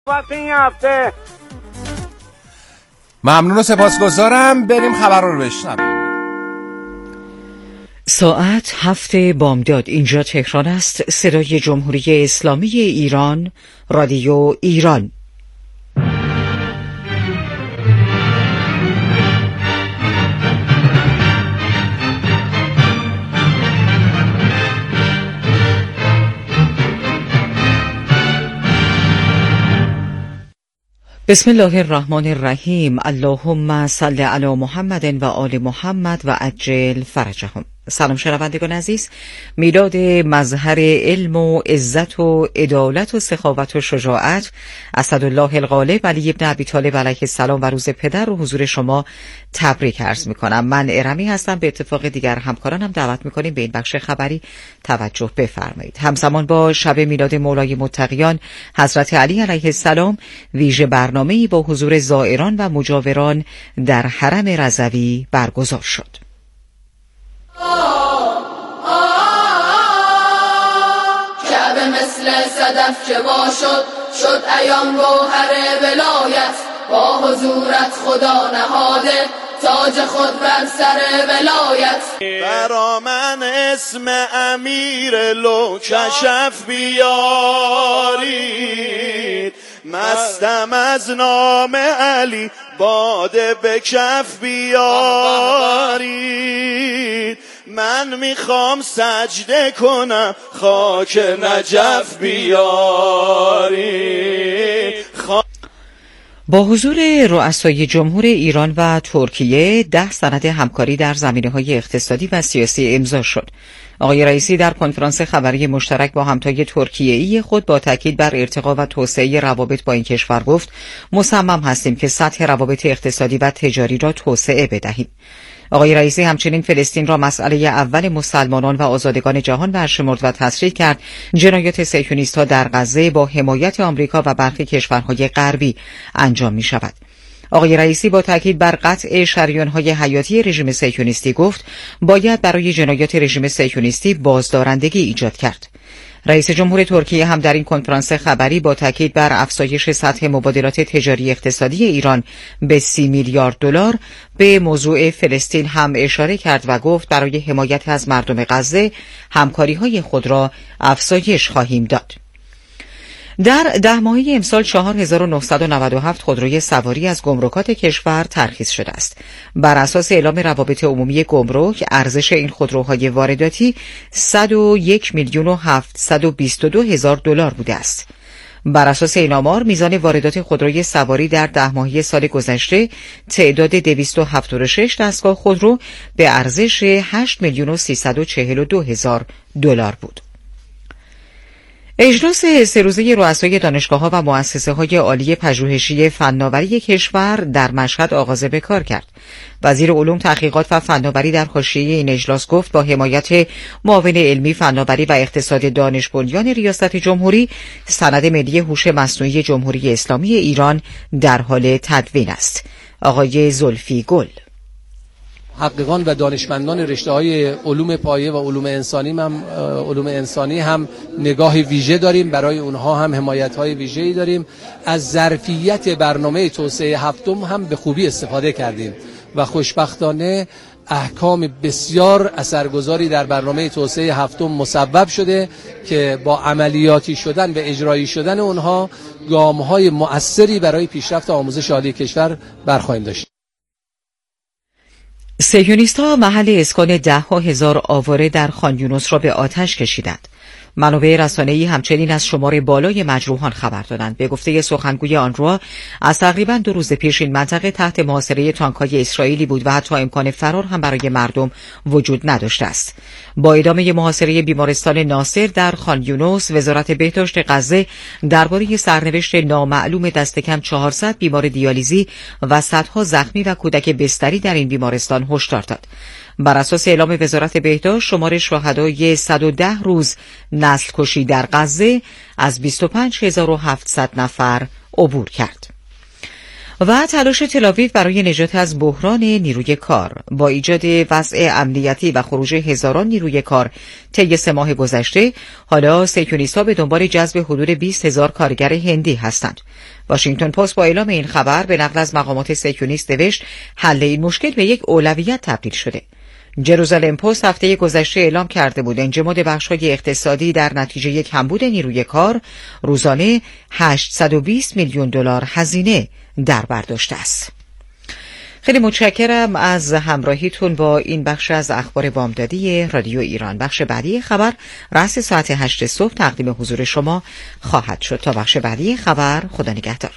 این هفته ممنون و سپاسگزارم. بریم خبر رو بشنویم. ساعت 7 بامداد اینجا تهران است. صدای جمهوری اسلامی ایران، رادیو ایران. بسم الله الرحمن الرحیم. اللهم صل علی محمد و آل محمد و عجل فرجهم. سلام شنوندگان عزیز، میلاد مظهر علم و عزت و عدالت و سخاوت و شجاعت اسدالله الغالب علی بن ابی طالب علیه السلام و روز پدر رو حضور شما تبریک عرض میکنم. من ارمی هستم. به اتفاق دیگر همکارانم دعوت میکنیم به این بخش خبری توجه بفرمایید. همزمان با شب میلاد مولای متقیان حضرت علی علیه السلام ویژه برنامه‌ای با حضور زائران و مجاوران در حرم رضوی برگزار شد. کعبه مثل صدف که وا شد عیان گوهر ولایت، با حضورت خدا نهاده تاج خود بر سر ولایت. برا من اسم امیر لو کشف بیارید، مستم از نام علی باده به کف بیارید. من میخوام سجده کنم خاک نجف بیارید. با حضور رؤسای جمهور ایران و ترکیه 10 سند همکاری در زمینه‌های اقتصادی و سیاسی امضا شد. آقای رئیسی در کنفرانس خبری مشترک با همتای ترکیه‌ای خود با تاکید بر ارتقا و توسعه روابط با این کشور گفت مصمم هستیم که سطح روابط اقتصادی و تجاری را توسعه بدهیم. آقای رئیسی همچنین فلسطین را مسئله اول مسلمانان و آزادگان جهان برشمرد و تصریح کرد جنایات صهیونیست‌ها در غزه با حمایت آمریکا و برخی کشورهای غربی انجام می‌شود. آقای رئیسی با تاکید بر قطع شریان‌های حیاتی رژیم صهیونیستی گفت باید برای جنایات رژیم صهیونیستی بازدارندگی ایجاد کرد. رئیس جمهور ترکیه هم در این کنفرانس خبری با تاکید بر افزایش سطح مبادلات تجاری اقتصادی ایران به 30 میلیارد دلار به موضوع فلسطین هم اشاره کرد و گفت برای حمایت از مردم غزه همکاری‌های خود را افزایش خواهیم داد. در 10 ماهه امسال 4997 خودروی سواری از گمرکات کشور ترخیص شده است. بر اساس اعلام روابط عمومی گمرک ارزش این خودروهای وارداتی 101,722,000 دلار بوده است. بر اساس این آمار میزان واردات خودروی سواری در 10 ماهه سال گذشته تعداد 276 دستگاه خودرو به ارزش 8,342,000 دلار بود. اجلاس 3 روزه رؤسای دانشگاه‌ها و مؤسسه‌های عالی پژوهشی فناوری کشور در مشهد آغاز به کار کرد. وزیر علوم، تحقیقات و فناوری در حاشیه این اجلاس گفت با حمایت معاون علمی، فناوری و اقتصاد دانش بنیان ریاست جمهوری، سند ملی هوش مصنوعی جمهوری اسلامی ایران در حال تدوین است. آقای زلفی گل: محققان و دانشمندان رشته‌های علوم پایه و علوم انسانی هم نگاه ویژه داریم، برای اونها هم حمایت‌های ویژه‌ای داریم. از ظرفیت برنامه توسعه هفتم هم به خوبی استفاده کردیم و خوشبختانه احکام بسیار اثرگذاری در برنامه توسعه هفتم مسبب شده که با عملیاتی شدن و اجرایی شدن اونها گام‌های مؤثری برای پیشرفت آموزش عالی کشور برخواهیم داشت. صهیونیست‌ها محل اسکان 10,000 آواره در خان یونس را به آتش کشیدند. منابع رسانه‌ای همچنین از شمار بالای مجروحان خبر دادند. به گفته سخنگوی آنروا از تقریباً 2 روز پیش این منطقه تحت محاصره تانک‌های اسرائیلی بود و حتی امکان فرار هم برای مردم وجود نداشته است. با ادامه محاصره بیمارستان ناصر در خان یونس، وزارت بهداشت غزه درباره سرنوشت نامعلوم دست کم 400 بیمار دیالیزی و صدها زخمی و کودک بستری در این بیمارستان هشدار داد. بر اساس اعلام وزارت بهداشت شمار شهدای 110 روز نسل کشی در غزه از 25,700 نفر عبور کرد. و تلاش تل‌آویو برای نجات از بحران نیروی کار با ایجاد وضع امنیتی و خروج هزاران نیروی کار طی 3 ماه گذشته، حالا صهیونیست‌ها به دنبال جذب حدود 20,000 کارگر هندی هستند. واشنگتن پست با اعلام این خبر به نقل از مقامات صهیونیست نوشت حل این مشکل به یک اولویت تبدیل شده. جروزالم پست هفته گذشته اعلام کرده بود انجماد بخش‌های اقتصادی در نتیجه کمبود نیروی کار روزانه 820 میلیون دلار هزینه در بر داشته است. خیلی متشکرم از همراهیتون با این بخش از اخبار بامدادی رادیو ایران. بخش بعدی خبر رأس ساعت 8 صبح تقدیم حضور شما خواهد شد. تا بخش بعدی خبر، خدا نگهدار.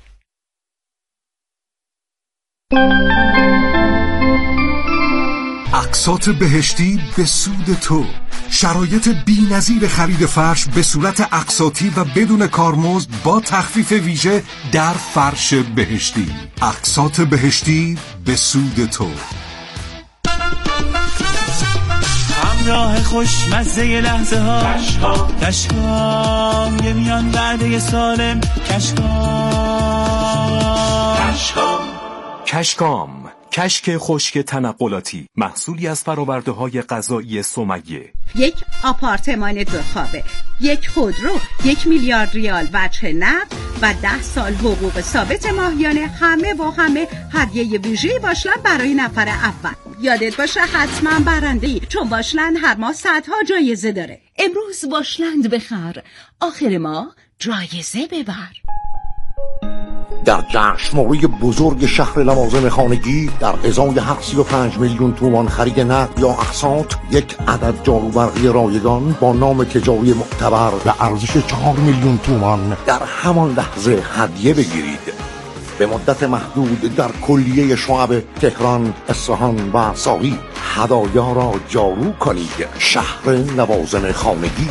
اقساط بهشتی به سود تو. شرایط بی‌نظیر خرید فرش به صورت اقساطی و بدون کارمزد با تخفیف ویژه در فرش بهشتی. اقساط بهشتی به سود تو. همراه خوشمزه لحظه ها کشکام یه میان وعده سالم کشکام کشک خشک تنقلاتی، محصولی از فرآورده های غذایی سمیه. یک آپارتمان 2 خوابه، یک خودرو، 1 میلیارد ریال وجه نقد و 10 سال حقوق ثابت ماهیانه، همه هدیه ویژه‌ای باشلند برای نفر اول. یادت باشه حتما برنده‌ای، چون باشلند هر ماه صدها جایزه داره. امروز باشلند بخر، آخر ماه جایزه ببر. در جشنواره بزرگ شهر لوازم خانگی در ازای 35 میلیون تومان خرید نقد یا اقساط، یک عدد جاروبرقی رایگان با نام تجاری معتبر به ارزش 4 میلیون تومان در همان لحظه هدیه بگیرید. به مدت محدود در کلیه شعب تهران، اصفهان و ساقی هدایا را جارو کنید. شهر لوازم خانگی.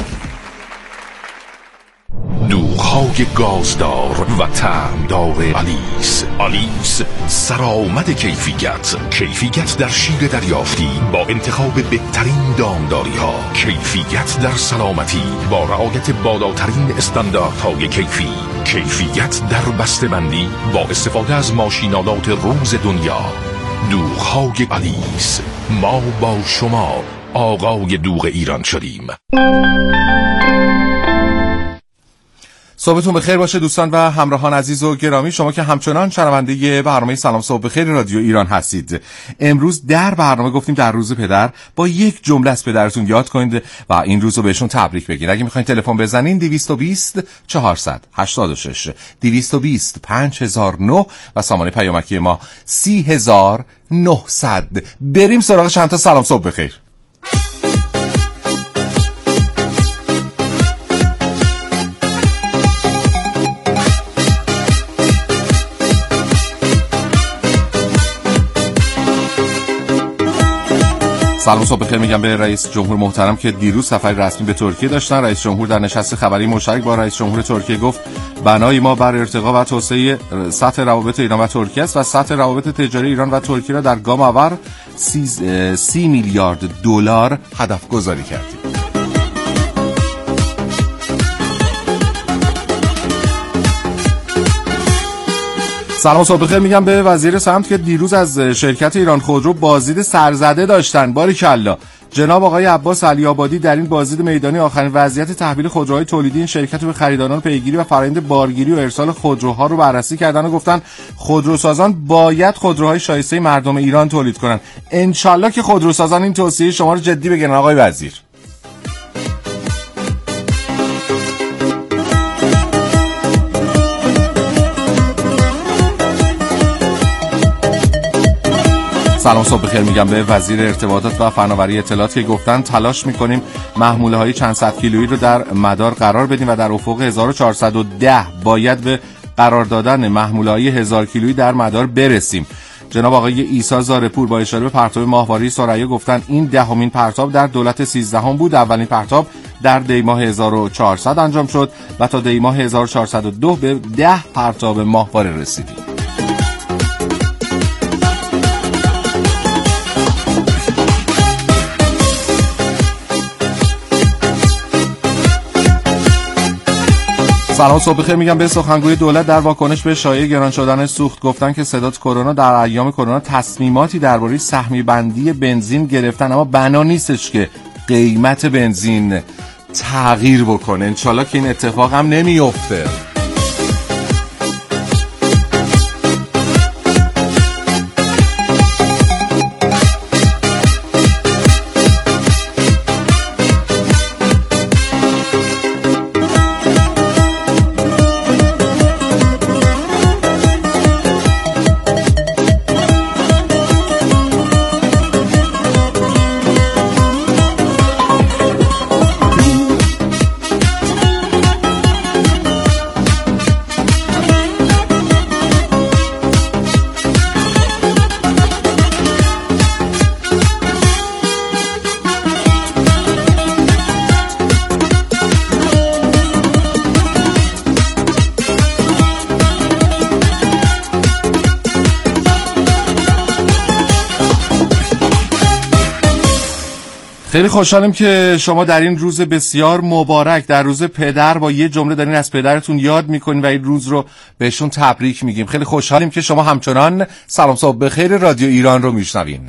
دوغ‌های گازدار و طعمدار آلیس سرآمد کیفیت در شیر دریافتی با انتخاب بهترین دامداری ها، کیفیت در سلامتی با رعایت بالاترین استانداردهای کیفیت در بسته‌بندی با استفاده از ماشینالات روز دنیا. دوغ‌های آلیس، ما با شما آقای دوغ ایران شدیم. صبحتون بخیر باشه دوستان و همراهان عزیز و گرامی، شما که همچنان شنونده برنامه سلام صبح بخیر رادیو ایران هستید. امروز در برنامه گفتیم در روز پدر با یک جمله از پدرتون یاد کنید و این روز رو بهشون تبریک بگید. اگه میخواین تلفن بزنین 220 486 220 5009 و سامانه پیامکی ما 30900. بریم سراغ چند تا سلام صبح بخیر. سلام صبح بخیر میگم به رئیس جمهور محترم که دیروز سفری رسمی به ترکیه داشتن. رئیس جمهور در نشست خبری مشترک با رئیس جمهور ترکیه گفت بنای ما بر ارتقا و توسعه سطح روابط ایران و ترکیه است و سطح روابط تجاری ایران و ترکیه را در گام اول 30 میلیارد دلار هدف گذاری کردیم. سلام صبح بخیر میگم به وزیر سمت که دیروز از شرکت ایران خودرو بازدید سرزده داشتن. باریکالله. جناب آقای عباس علی آبادی در این بازدید میدانی آخرین وضعیت تحویل خودروهای تولیدی این شرکت رو به خریداران پیگیری و فرآیند بارگیری و ارسال خودروها رو بررسی کردن و گفتن خودروسازان باید خودروهای شایسته مردم ایران تولید کنن. انشالله که خودروسازان این توصیه شما رو جدی بگیرن آقای وزیر. سلام صبح بخیر میگم به وزیر ارتباطات و فناوری اطلاعات که گفتن تلاش میکنیم محموله های چند صد کیلویی رو در مدار قرار بدیم و در افق 1410 باید به قرار دادن محموله های 1000 کیلویی در مدار برسیم. جناب آقای عیسی زارپور با اشاره به پرتاب ماهواره ثریا گفتن این 10مین پرتاب در دولت 13 بود. اولین پرتاب در دی ماه 1400 انجام شد و تا دی ماه 1402 به 10 پرتاب ماهواره رسیدیم. سلام صبح بخیر میگم به سخنگوی دولت در واکنش به شایعه گران شدن سوخت گفتن که صدات کرونا در ایام کرونا تصمیماتی درباره سهمی بندی بنزین گرفتن، اما بنا نیستش که قیمت بنزین تغییر بکنه. انشالله که این اتفاق هم نمیفته. خیلی خوشحالم که شما در این روز بسیار مبارک، در روز پدر، با یه جمله دارین از پدرتون یاد میکنین و این روز رو بهشون تبریک میگیم. خیلی خوشحالیم که شما همچنان سلام صبح بخیر رادیو ایران رو میشنوین.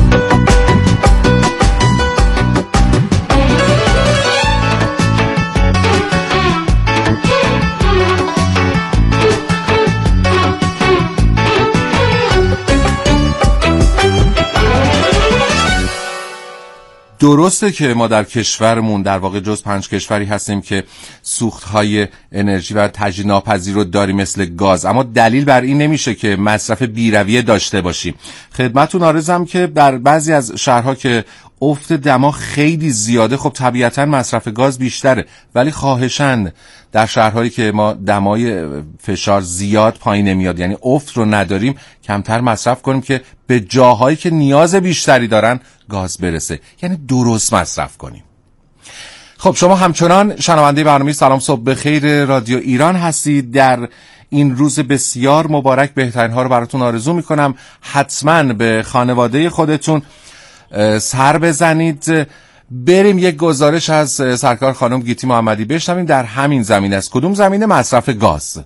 درسته که ما در کشورمون در واقع جز 5 کشوری هستیم که سوخت‌های انرژی و تجدید ناپذیر رو داریم مثل گاز، اما دلیل بر این نمیشه که مصرف بی‌رویه داشته باشیم. خدمتتون عرضم که در بعضی از شهرها که افت دما خیلی زیاده، خب طبیعتاً مصرف گاز بیشتره، ولی خواهشاً در شهرهایی که ما دمای فشار زیاد پایین نمیاد، یعنی افت رو نداریم، کمتر مصرف کنیم که به جاهایی که نیاز بیشتری دارن گاز برسه، یعنی درست مصرف کنیم. خب شما همچنان شنونده برنامه سلام صبح بخیر رادیو ایران هستید. در این روز بسیار مبارک بهترین ها رو براتون آرزو میکنم. حتما به خانواده خودتون سر بزنید. بریم یک گزارش از سرکار خانم گیتی محمدی بشنویم در همین زمینه. است کدوم زمینه؟ مصرف گاز.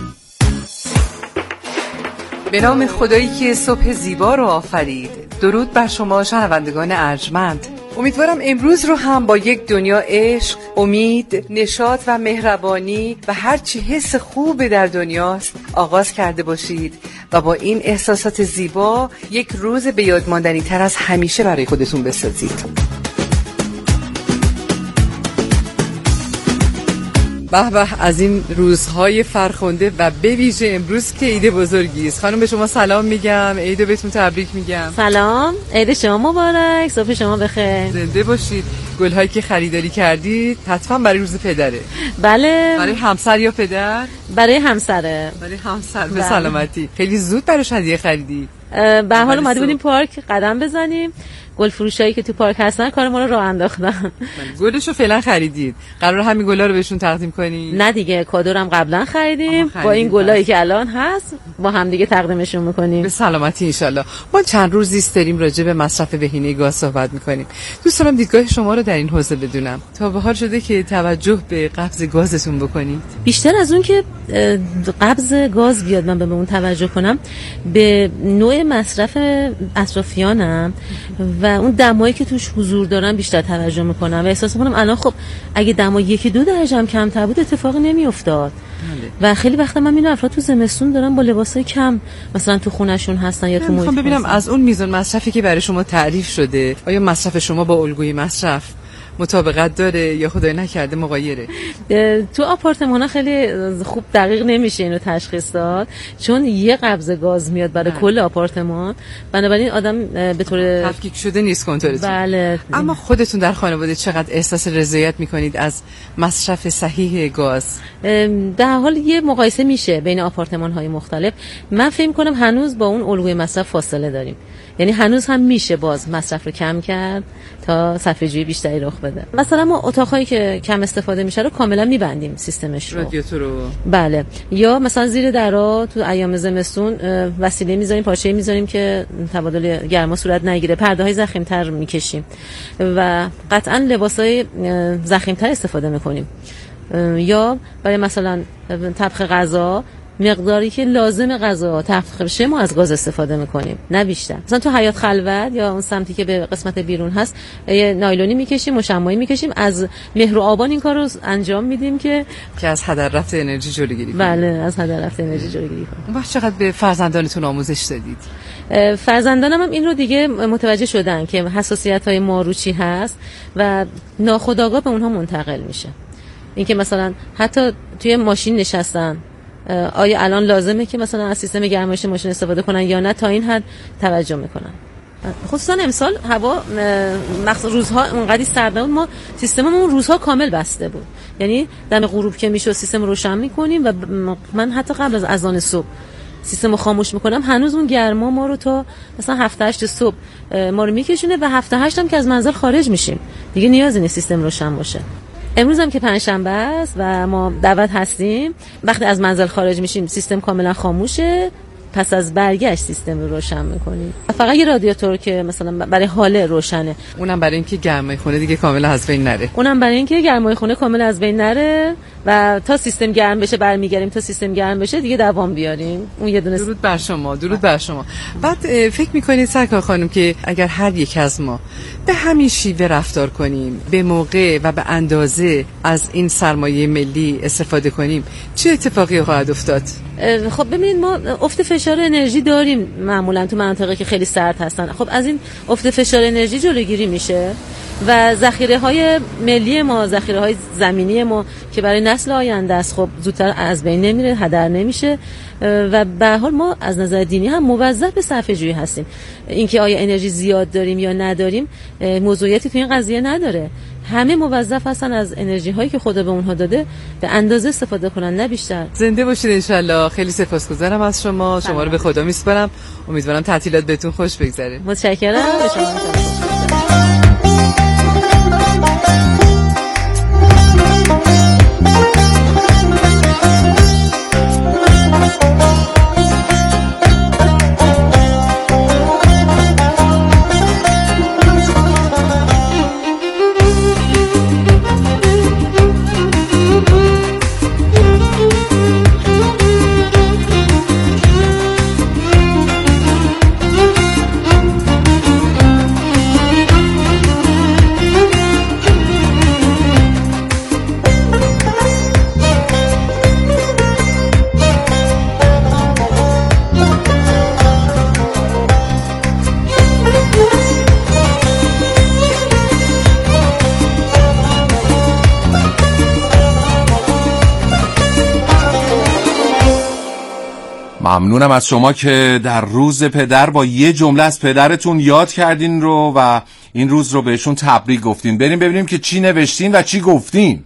به نام خدایی که صبح زیبا رو آفرید. درود بر شما شنوندگان ارجمند. امیدوارم امروز رو هم با یک دنیا عشق، امید، نشاط و مهربانی و هرچی حس خوب در دنیاست آغاز کرده باشید و با این احساسات زیبا یک روز به یاد ماندنی تر از همیشه برای خودتون بسازید. به به از این روزهای فرخنده و به ویژه امروز که عید بزرگی است. خانم به شما سلام میگم، عید بهتون تبریک میگم. سلام، عید شما مبارک، صبح شما بخیر. زنده باشید. گل‌هایی که خریداری کردید حتما برای روز پدره. بله. برای همسر یا پدر؟ برای همسره. برای همسر. به سلامتی. خیلی زود براش هدیه خریدید. به حال اومده بودیم پارک قدم بزنیم، گل فروشایی که تو پارک هستن کار ما رو راه انداختن. گلشو فعلا خریدید، قرار همین گلا رو بهشون تقدیم کنی؟ نه دیگه، کادو رو هم قبلا خریدیم، با این گلایی که الان هست با هم دیگه تقدیمشون میکنیم. به سلامتی ان شاءالله. ما چند روزی است داریم راجع به مصرف بهینه گاز صحبت میکنیم. دوست دارم دیدگاه شما رو در این حوزه بدونم. تا به حال شده که توجه به قبض گازتون بکنید؟ بیشتر از اون که قبض گاز بیاد من به اون توجه کنم، به نوع مصرف اطرافیانم و اون دمایی که توش حضور دارن بیشتر توجه میکنم و احساس میکنم الان خب اگه دما 1-2 درجه هم کمتر بود اتفاقی نمیافتاد. و خیلی وقتا من میبینم افراد تو زمستون دارن با لباسای کم مثلا تو خونهشون هستن یا تو محیط. میخوام ببینم از اون میزان مصرفی که برای شما تعریف شده آیا مصرف شما با الگوی مصرف مطابقت داره یا خدای نکرده مغایره؟ تو آپارتمان‌ها خیلی خوب دقیق نمیشه اینو تشخیص داد، چون یه قبض گاز میاد برای کل آپارتمان، بنابراین آدم به طور تفکیک شده نیست کنترلتون. بله. اما خودتون در خانواده چقدر احساس رضایت میکنید از مصرف صحیح گاز؟ در حال یه مقایسه میشه بین آپارتمان‌های مختلف. من فکر می‌کنم هنوز با اون الگوی مصرف فاصله داریم، یعنی هنوز هم میشه باز مصرف رو کم کرد تا صرفه‌جویی بیشتری رخ بده. مثلا ما اتاقایی که کم استفاده میشه رو کاملا میبندیم سیستمش رو، رادیاتور رو. بله. یا مثلا زیر درا تو ایام زمستون وسیله میذاریم، پارچه‌ای میذاریم که تبادل گرما صورت نگیره، پرده‌های ضخیم‌تر میکشیم و قطعا لباسای ضخیم‌تر استفاده میکنیم یا برای مثلا طبخ غذا مقداری که لازم غذا طبخ بشه ما از گاز استفاده میکنیم، نه بیشتر. مثلا تو حیات خلوت یا اون سمتی که به قسمت بیرون هست یه نایلونی میکشیم، مشمعی میکشیم، از مهر و آبان این کار رو انجام میدیم که از هدر رفت انرژی جلوگیری کنیم. بله، از هدر رفت انرژی جلوگیری کنیم. اون چقدر به فرزندانتون آموزش دادید؟ فرزندانم هم این رو دیگه متوجه شدن که حساسیت‌های ما رو چی هست و ناخودآگاه به اونها منتقل میشه. اینکه مثلا حتی توی ماشین نشستن، آیا الان لازمه که مثلا از سیستم گرمایش ماشین استفاده کنن یا نه، تا این حد توجه میکنن. خصوصا امسال هوا مخصوصا روزها اونقدر سرد بود، ما سیستممون روزها کامل بسته بود، یعنی دم غروب که میشه سیستم روشن میکنیم و من حتی قبل از اذان صبح سیستم رو خاموش میکنم، هنوز اون گرما ما رو تا مثلا 7-8 صبح ما رو میکشونه و 7-8 هم که از منزل خارج میشیم دیگه نیازی نیست سیستم روشن باشه. امروز هم که پنجشنبه است و ما دعوت هستیم، وقتی از منزل خارج میشیم سیستم کاملا خاموشه، پس از برگشت سیستم رو روشن میکنیم. فقط یه رادیاتور که مثلا برای حاله روشنه، اونم برای اینکه گرمای خونه دیگه کاملا از بین نره. و تا سیستم گرم بشه برمیگردیم، تا سیستم گرم بشه دیگه دوام بیاریم. اون یه دونه. درود بر شما، درود بر شما. بعد فکر میکنید سرکار خانم که اگر هر یک از ما به همین شیوه رفتار کنیم، به موقع و به اندازه از این سرمایه ملی استفاده کنیم، چه اتفاقی خواهد افتاد؟ خب ببینید، ما افت فشار انرژی داریم معمولا تو مناطقی که خیلی سرد هستن. خب از این افت فشار انرژی جلوگیری میشه و ذخیره‌های ملی ما، ذخیره‌های زمینی ما که برای نسل آینده است، خب زودتر از بین نمیره، هدر نمیشه و به هر حال ما از نظر دینی هم موظف به صرفه‌جویی هستیم. اینکه آیا انرژی زیاد داریم یا نداریم موضوعیتی تو این قضیه نداره. همه موظف هستن از انرژی هایی که خدا به اونها داده به اندازه استفاده کنن، نه بیشتر. زنده باشید ان شاءالله. خیلی سپاسگزارم از شما رو به خدا میسپارم. امیدوارم تعطیلات بهتون خوش بگذره. متشکرم. به شما ممنونم از شما که در روز پدر با یه جمله از پدرتون یاد کردین رو و این روز رو بهشون تبریک گفتین. بریم ببینیم که چی نوشتین و چی گفتین.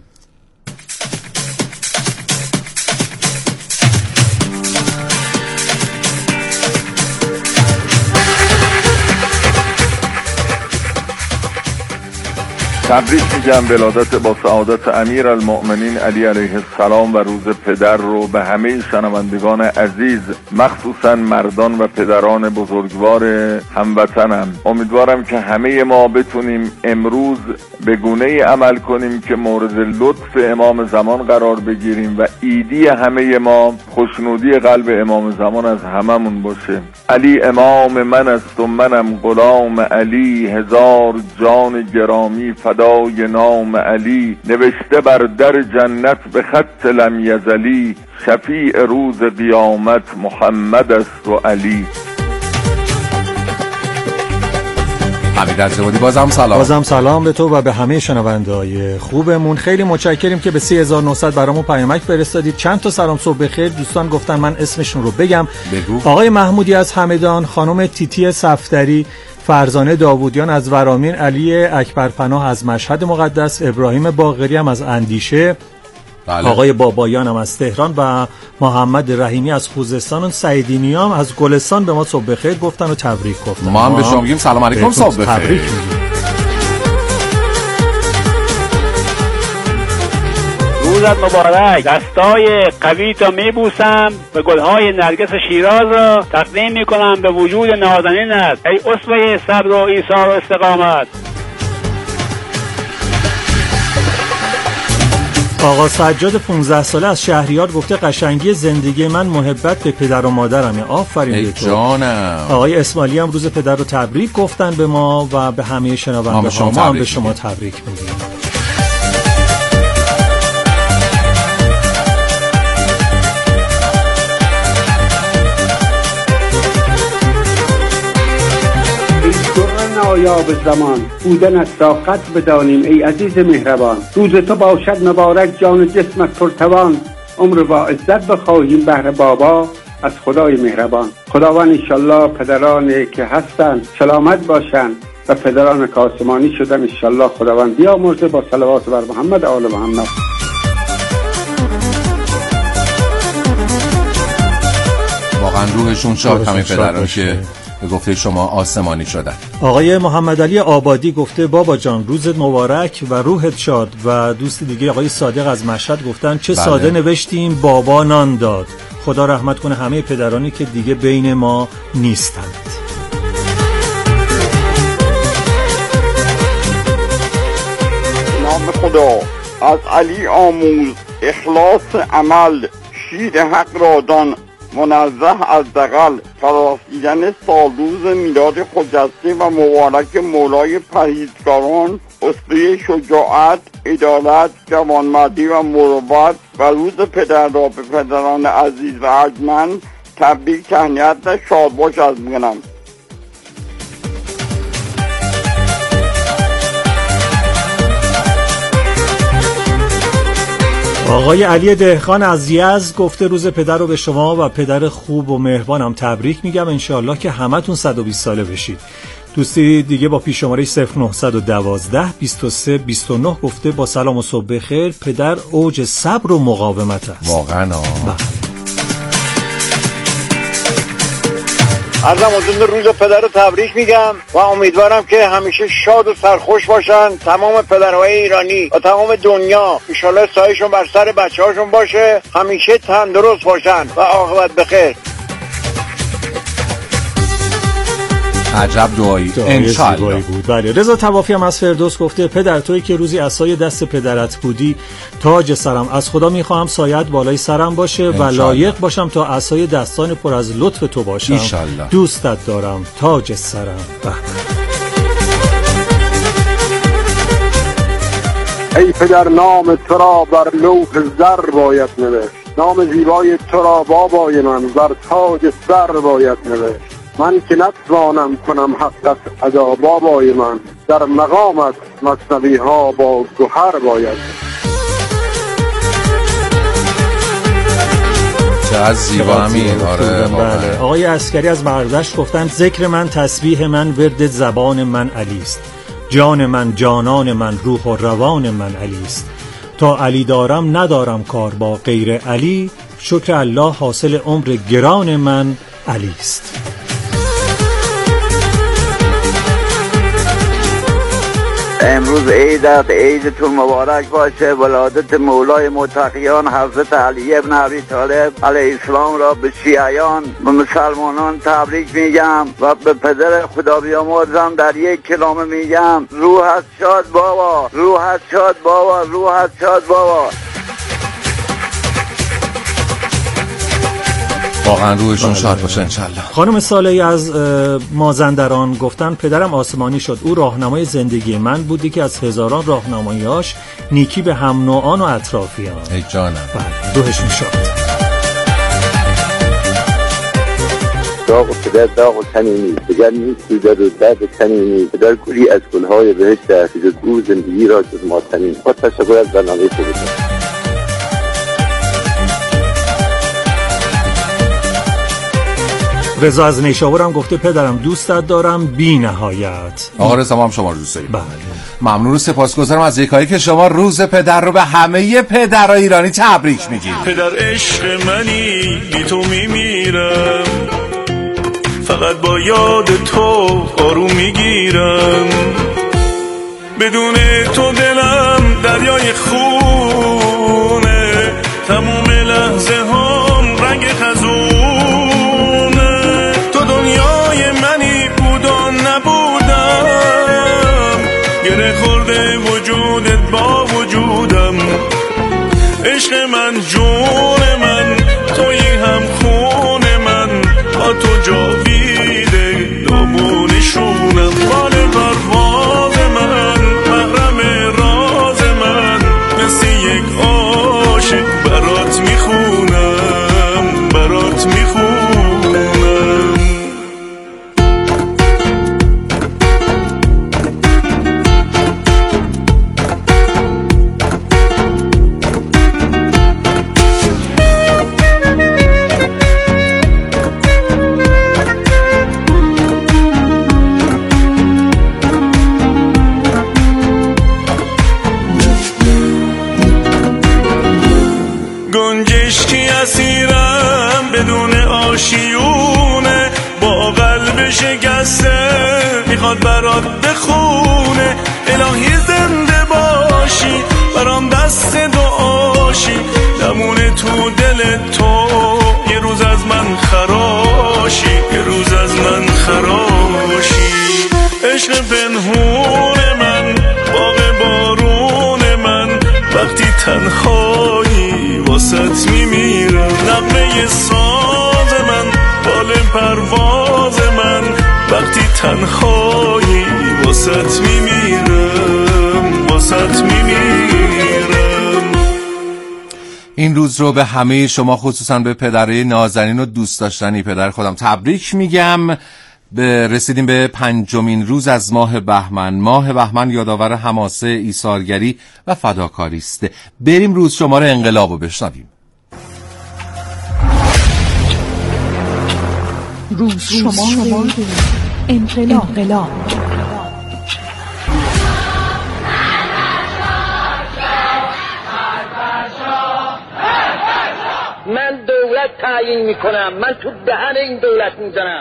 تبریک میگم ولادت با سعادت امیر المؤمنین علی علیه السلام و روز پدر رو به همه شنوندگان عزیز، مخصوصا مردان و پدران بزرگوار هموطنم. امیدوارم که همه ما بتونیم امروز به گونه‌ای عمل کنیم که مورد لطف امام زمان قرار بگیریم و عیدی همه ما خوشنودی قلب امام زمان از هممون باشه. علی امام من است و منم غلام علی، هزار جان گرامی فدای نام علی، نوشته بر در جنت به خط لم یزلی، شفیع روز قیامت محمد است و علی. حمید عزیزی بازم سلام به تو و به همه شنونده‌های خوبمون. خیلی متشکریم که به 3900 برامون پیامک فرستادید. چند تا سلام صبح بخیر دوستان گفتن، من اسمشون رو بگم. بگو. آقای محمودی از همدان، خانم تیتی صفدری، فرزانه داوودیان از ورامین، علی اکبر پناه از مشهد مقدس، ابراهیم باقری هم از اندیشه، بله. آقای بابایان هم از تهران و محمد رحیمی از خوزستان و سعیدینی هم از گلستان به ما صبح بخیر گفتن و تبریک گفتن. ما هم به شما میگیم سلام علیکم، صبح بخیر. تبریک میگیم. روزت مبارک. دستای قوی تا میبوسم و گلهای نرگس شیراز را تقدیم میکنم به وجود نازنینت، ای اسوه صبر و ایثار و استقامت. آقا سجاد 15 ساله از شهریار گفته قشنگی زندگی من محبت به پدر و مادرمه. آفرین به تو جانم. آقای اسماعیلی هم روز پدر رو تبریک گفتن به ما و به همه شنونده ها. ما هم به شما تبریک میگیم. نایاب زمان بودنت را قدر بدانیم ای عزیز مهربان. روز تو باشد مبارک جان و جسمت پرتوان. عمر با عزت بخواهیم بهر بابا از خدای مهربان. خداوند انشالله پدرانی که هستن سلامت باشن و پدران که آسمانی شدن انشالله خداوند بیامرزه. با صلوات بر محمد آل محمد. واقعا روحشون شاد همه پدران که به گفته شما آسمانی شدن. آقای محمد علی آبادی گفته بابا جان روزت مبارک و روحت شاد. و دوست دیگه آقای صادق از مشهد گفتن چه ساده نوشتیم بابا نان داد. خدا رحمت کنه همه پدرانی که دیگه بین ما نیستند. نام خدا از علی آموز اخلاص عمل شیر حق را دان منزه از دغل فراسیدن سالروز میلاد خجسته و مبارک مولای پرهیزکاران اسطوره شجاعت عدالت جوانمردی و مروت و روز پدر را به پدران عزیز و ارجمند تبریک تهنیت شادباش از میکنم. آقای علی دهقان از یزد گفته روز پدر رو به شما و پدر خوب و مهربانم تبریک میگم. انشاءالله که همتون 120 ساله بشید. دوستی دیگه با پیش شماره 0912 23 29 گفته با سلام و صبح بخیر پدر اوج صبر و مقاومت است. واقعا عرضم حضور روز پدر رو تبریک میگم و امیدوارم که همیشه شاد و سرخوش باشن تمام پدرهای ایرانی و تمام دنیا. انشالله سایه‌شون بر سر بچه‌هاشون باشه، همیشه تندرست باشن و عاقبت بخیر. عجب دعایی انشالله بود. بله رضا طوافی هم از فردوس گفته پدر تویی که روزی عصای دست پدرت بودی تاج سرم. از خدا میخواهم سایت بالای سرم باشه و لایق باشم تا عصای دستان پر از لطف تو باشم. انشالله. دوستت دارم تاج سرم. ای پدر نام تو را بر لوح زر باید نوشت. نام زیبای تو را بابای من بر تاج سر باید نوشت. من که نتوانم کنم حقت ادا بابای من در مقامت مثنوی ها با گوهر باید. چقدر زیبا همین. آره بله. آقای عسکری از مردش گفتند ذکر من تسبیح من ورد زبان من علی است. جان من جانان من روح و روان من علی است. تا علی دارم ندارم کار با غیر علی. شکر الله حاصل عمر گران من علی است. امروز عیدتون مبارک باشه. ولادت مولای متقیان حضرت علی ابن ابی طالب علیه السلام را به شیعیان و مسلمانان تبریک میگم و به پدر خدا بیامرزم در یک کلمه میگم روحت شاد بابا، روحت شاد بابا، روحت شاد بابا. واقعا روحشون شاد باشه انشالله. خانم صالحی از مازندران گفتن پدرم آسمانی شد. او راهنمای زندگی من بودی که از هزاران راهنماییاش نیکی به هم نوعان و اطرافیان. ای جانم. روحشون شاد. داغ پدر داغ صمیمی دیگر نیست در و درد صمیمی. پدر گلی از گلهای بهشت است جز او زندگی را جز ماتمین. با تشکر از برنامه خوبتون. رضا از نیشابور هم گفته پدرم دوستت دارم بی نهایت. آقا رضا ما هم شما رو دوست داریم. بله. ممنون و سپاسگزارم از یکایی که شما روز پدر رو به همه پدرای ایرانی تبریک میگید. پدر عشق منی بی تو میمیرم، فقط با یاد تو آروم میگیرم. بدون تو دلم دریای خونه، تموم لحظه هم رنگ خزونه. تو دنیای منی بود و نبودم، گره خورده وجودت با وجودم. عشق من جون من، تویی هم خون من، با تو جاویده دامونشونم. بال پرواز من، محرم راز من، مثل یک عاشق برات میخونم، برات میخونم. گنجشکی اسیرم بدون آشیونه، با قلب شکسته میخواد برات بخونه. الهی زنده باشی برام دست دعاشی، نمونه تو دل تو یه روز از من خراشی، یه روز از من خراشی. عشق پنهون من، باغ بارون من، وقتی تنهایی واسط میمیرم. نغمه ساز من، بال پرواز من، وقتی تنهایی واسط میمیرم، واسط میمیرم. این روز رو به همه شما خصوصا به پدرای نازنین و دوست داشتنی پدر خودم تبریک میگم. رسیدیم به 5مین روز از ماه بهمن. ماه بهمن یادآور حماسه، ایثارگری و فداکاری است. بریم روز شماره انقلاب رو بشنویم. روز شماره انقلاب. من دولت تعیین میکنم، من تو دهن این دولت میزنم.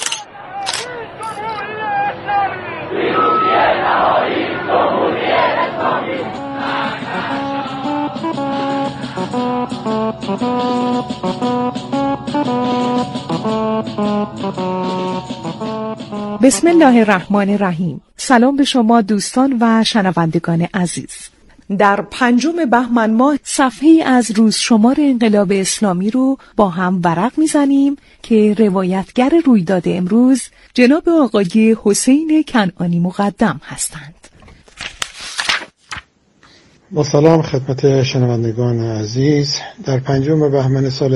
بسم الله الرحمن الرحیم. سلام به شما دوستان و شنوندگان عزیز. در 5 بهمن ماه صفحه‌ای از روزشمار انقلاب اسلامی رو با هم ورق میزنیم که روایتگر رویداد امروز جناب آقای حسین کنعانی مقدم هستند. با سلام خدمت شنوندگان عزیز. در 5 بهمن سال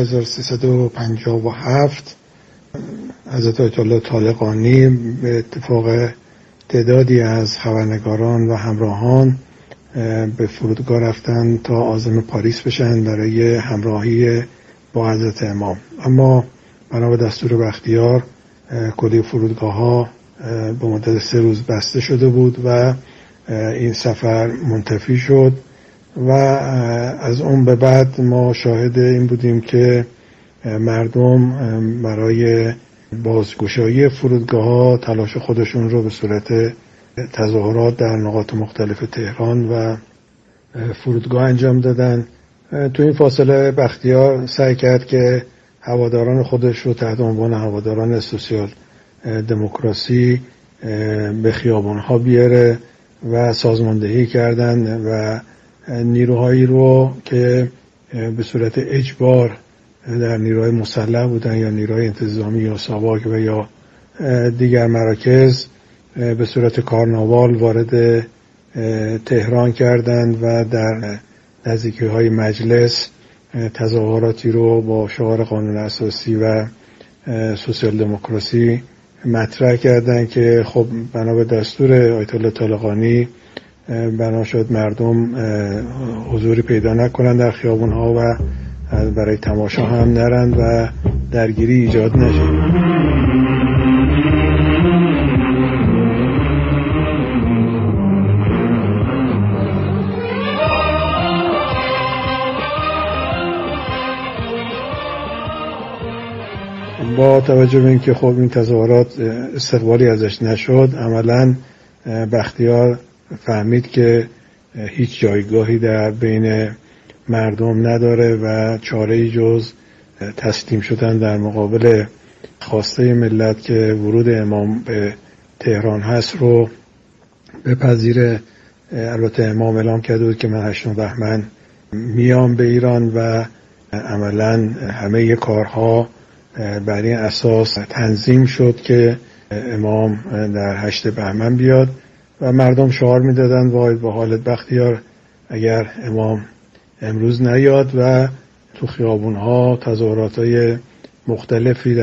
1357 حضرت آیت الله طالقانی به اتفاق تعدادی از خبرنگاران و همراهان به فرودگاه رفتن تا عازم پاریس بشن برای همراهی با حضرت امام. اما بنا به دستور بختیار کلی فرودگاه ها به مدت 3 روز بسته شده بود و این سفر منتفی شد و از اون به بعد ما شاهد این بودیم که مردم برای بازگشایی فرودگاه ها تلاش خودشون رو به صورت تظاهرات در نقاط مختلف تهران و فرودگاه انجام دادن. تو این فاصله بختیار سعی کرد که هواداران خودش رو تحت عنوان هواداران سوسیال دموکراسی به خیابان‌ها بیاره و سازماندهی کردن و نیروهایی رو که به صورت اجبار در نیروهای مسلح بودن یا نیروهای انتظامی یا ساواک و یا دیگر مراکز به صورت کارناوال وارد تهران کردند و در نزدیکی‌های مجلس تظاهراتی رو با شعار قانون اساسی و سوسیال دموکراسی مطرح کردند که خب بنا به دستور آیت الله طالقانی بنا شد مردم حضوری پیدا نکنند در خیابون‌ها و برای تماشا هم نرند و درگیری ایجاد نشه. با توجه به اینکه خب این تظاهرات استقبالی ازش نشد، عملاً بختیار فهمید که هیچ جایگاهی در بین مردم نداره و چاره‌ای جز تسلیم شدن در مقابل خواسته ملت که ورود امام به تهران هست رو بپذیره. البته امام اعلام کرده بود که من 8 بهمن میام به ایران و عملا همه کارها بر این اساس تنظیم شد که امام در 8 بهمن بیاد و مردم شعار میدادن وای به حالت بختیار اگر امام امروز نیاد و تو خیابونها تظاهرات‌های مختلفی